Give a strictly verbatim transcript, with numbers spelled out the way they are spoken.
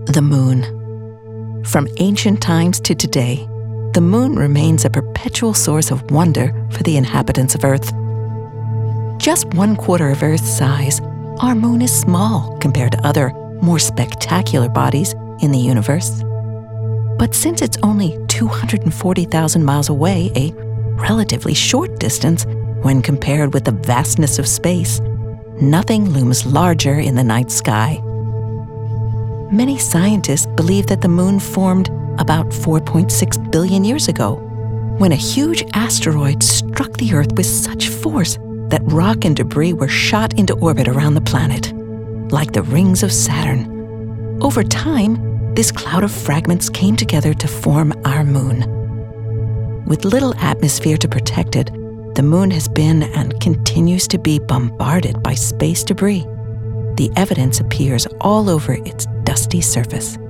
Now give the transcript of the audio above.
The moon. From ancient times to today, the moon remains a perpetual source of wonder for the inhabitants of Earth. Just one quarter of Earth's size, our moon is small compared to other, more spectacular bodies in the universe. But since it's only two hundred forty thousand miles away, a relatively short distance when compared with the vastness of space, nothing looms larger in the night sky. Many scientists believe that the moon formed about four point six billion years ago, when a huge asteroid struck the Earth with such force that rock and debris were shot into orbit around the planet, like the rings of Saturn. Over time, this cloud of fragments came together to form our moon. With little atmosphere to protect it, the moon has been and continues to be bombarded by space debris. The evidence appears all over its dusty surface.